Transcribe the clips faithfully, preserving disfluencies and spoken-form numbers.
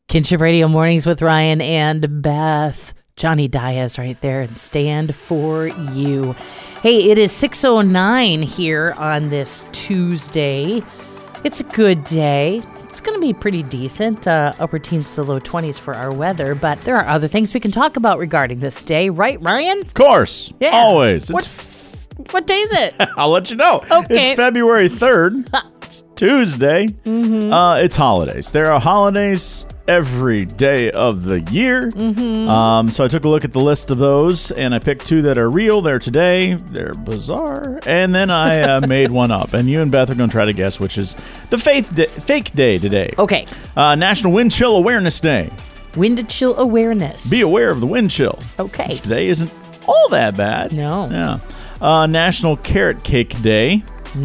Kinship Radio Mornings with Ryan and Beth. Johnny Diaz right there and Stand For You. Hey, it is six oh nine here on this Tuesday. It's a good day. It's going to be pretty decent, uh, upper teens to low twenties for our weather, but there are other things we can talk about regarding this day, right, Ryan? Of course. Yeah. Always. It's What, f- what day is it? I'll let you know. Okay. It's February third. It's Tuesday. Mm-hmm. Uh, it's holidays. There are holidays every day of the year. Mm-hmm. Um, so I took a look at the list of those, and I picked two that are real. They're today. They're bizarre. And then I uh, made one up. And you and Beth are going to try to guess which is the faith day, fake day today. Okay. Uh, National Wind Chill Awareness Day. Wind chill awareness. Be aware of the wind chill. Okay. Which today isn't all that bad. No. Yeah. Uh, National Carrot Cake Day.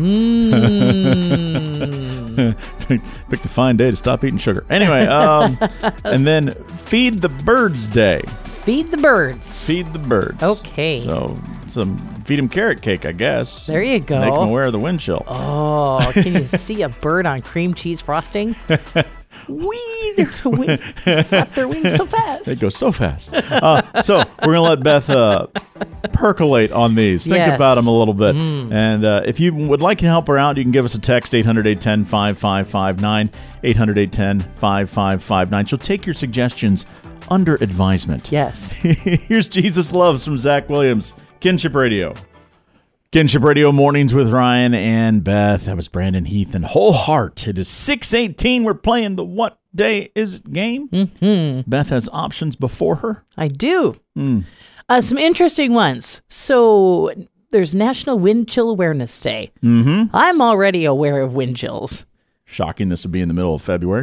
Mm. Picked a fine day to stop eating sugar. Anyway, um, and then Feed the Birds Day. Feed the birds. Feed the birds. Okay. So some feed them carrot cake, I guess. There you go. Make them aware of the wind chill. Oh, can you see a bird on cream cheese frosting? Wee, they're gonna flap their wings so fast. They go so fast. Uh, so we're going to let Beth uh, percolate on these. Think Yes. about them a little bit. Mm. And uh, if you would like to help her out, you can give us a text, eight hundred, eight one zero, five five five nine, eight hundred, eight one zero, five five five nine. She'll take your suggestions under advisement. Yes. Here's Jesus Loves from Zach Williams, Kinship Radio. Kinship Radio Mornings with Ryan and Beth. That was Brandon Heath and Whole Heart. It is six eighteen. We're playing the What Day Is It game. Mm-hmm. Beth has options before her. I do. Mm. Uh, some interesting ones. So there's National Wind Chill Awareness Day. Mm-hmm. I'm already aware of wind chills. Shocking this to be in the middle of February.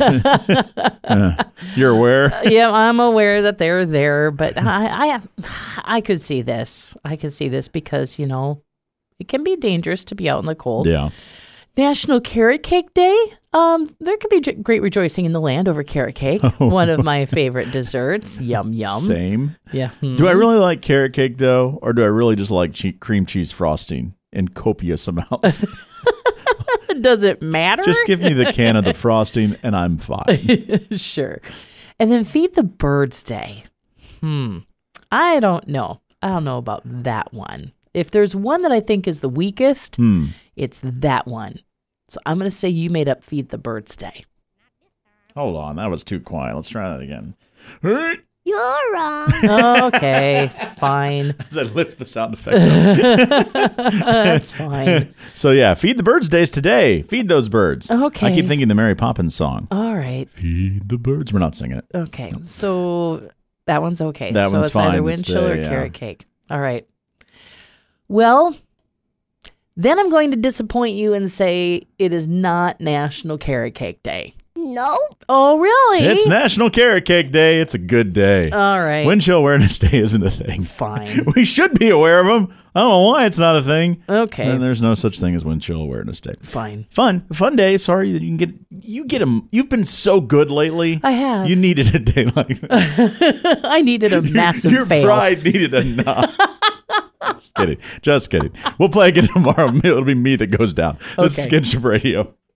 uh, you're aware? Yeah, I'm aware that they're there, but I, I, I could see this. I could see this because, you know, it can be dangerous to be out in the cold. Yeah. National Carrot Cake Day. Um, there could be j- great rejoicing in the land over carrot cake. One of my favorite desserts. Yum, yum. Same. Yeah. Hmm. Do I really like carrot cake, though? Or do I really just like che- cream cheese frosting in copious amounts? Does it matter? Just give me the can of the frosting and I'm fine. Sure. And then Feed the Birds Day. Hmm. I don't know. I don't know about that one. If there's one that I think is the weakest, Hmm. it's that one. So I'm going to say you made up Feed the Birds Day. Hold on. That was too quiet. Let's try that again. You're wrong. Okay, fine. As I lift the sound effect up. That's fine. So, yeah, Feed the Birds Days today. Feed those birds. Okay. I keep thinking the Mary Poppins song. All right. Feed the birds. We're not singing it. Okay. So that one's okay. That so one's it's fine. either wind It's chill the- or yeah. carrot cake. All right. Well, then I'm going to disappoint you and say it is not National Carrot Cake Day. No. Oh, really? It's National Carrot Cake Day. It's a good day. All right. Wind Chill Awareness Day isn't a thing. Fine. We should be aware of them. I don't know why it's not a thing. Okay. And there's no such thing as Wind Chill Awareness Day. Fine. Fun, fun day. Sorry that you can get you get them. You've been so good lately. I have. You needed a day like that. I needed a massive Your fail. pride needed a knock. Just kidding. Just kidding. We'll play again tomorrow. It'll be me that goes down. This is Okay. Kinship Radio.